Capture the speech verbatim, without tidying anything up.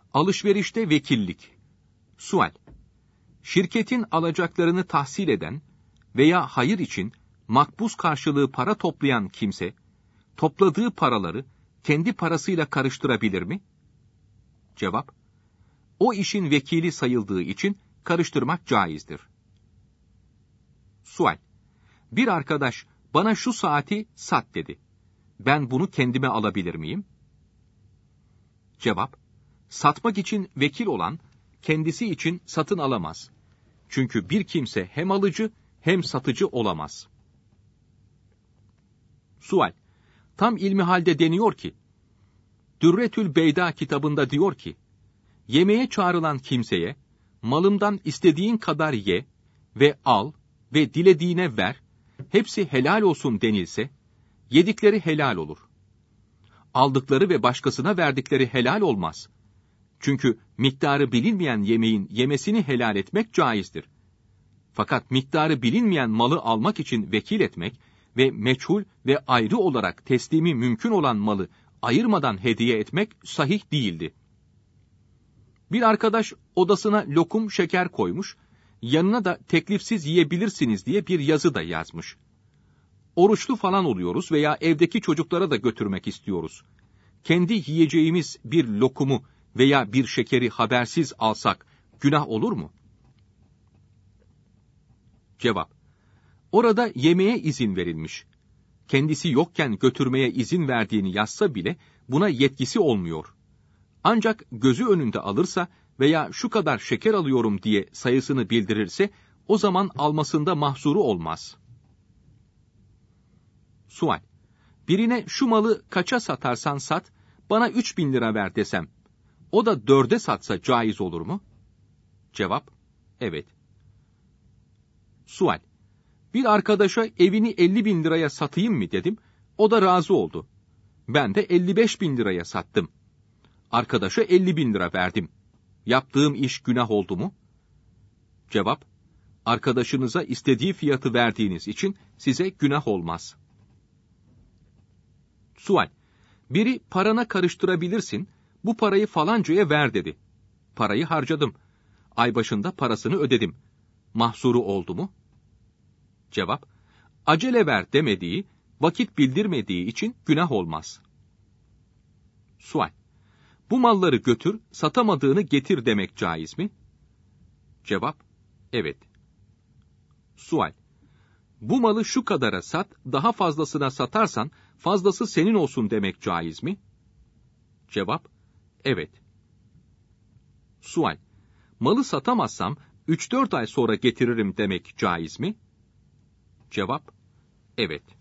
Alışverişte vekillik. Sual: Şirketin alacaklarını tahsil eden veya hayır için makbuz karşılığı para toplayan kimse, topladığı paraları kendi parasıyla karıştırabilir mi? Cevap: O işin vekili sayıldığı için karıştırmak caizdir. Sual: Bir arkadaş bana şu saati sat dedi. Ben bunu kendime alabilir miyim? Cevap: Satmak için vekil olan, kendisi için satın alamaz. Çünkü bir kimse hem alıcı hem satıcı olamaz. Sual: Tam ilmihalde deniyor ki, Dürretül Beyda kitabında diyor ki, yemeğe çağrılan kimseye, malımdan istediğin kadar ye ve al ve dilediğine ver, hepsi helal olsun denilse, yedikleri helal olur. Aldıkları ve başkasına verdikleri helal olmaz. Çünkü miktarı bilinmeyen yemeğin yemesini helal etmek caizdir. Fakat miktarı bilinmeyen malı almak için vekil etmek ve meçhul ve ayrı olarak teslimi mümkün olan malı ayırmadan hediye etmek sahih değildi. Bir arkadaş odasına lokum şeker koymuş, yanına da teklifsiz yiyebilirsiniz diye bir yazı da yazmış. Oruçlu falan oluyoruz veya evdeki çocuklara da götürmek istiyoruz. Kendi yiyeceğimiz bir lokumu veya bir şekeri habersiz alsak günah olur mu? Cevap: Orada yemeğe izin verilmiş. Kendisi yokken götürmeye izin verdiğini yazsa bile buna yetkisi olmuyor. Ancak gözü önünde alırsa veya şu kadar şeker alıyorum diye sayısını bildirirse o zaman almasında mahsuru olmaz. Sual: Birine şu malı kaça satarsan sat, bana üç bin lira ver desem, o da dörde satsa caiz olur mu? Cevap: Evet. Sual: Bir arkadaşa evini elli bin liraya satayım mı dedim, o da razı oldu. Ben de elli beş bin liraya sattım. Arkadaşa elli bin lira verdim. Yaptığım iş günah oldu mu? Cevap: Arkadaşınıza istediği fiyatı verdiğiniz için size günah olmaz. Sual: Biri parana karıştırabilirsin, bu parayı falancaya ver dedi. Parayı harcadım. Ay başında parasını ödedim. Mahsuru oldu mu? Cevap: Acele ver demediği, vakit bildirmediği için günah olmaz. Sual: Bu malları götür, satamadığını getir demek caiz mi? Cevap: Evet. Sual: Bu malı şu kadara sat, daha fazlasına satarsan fazlası senin olsun demek caiz mi? Cevap: Evet. Sual: Malı satamazsam üç dört ay sonra getiririm demek caiz mi? Cevap: Evet.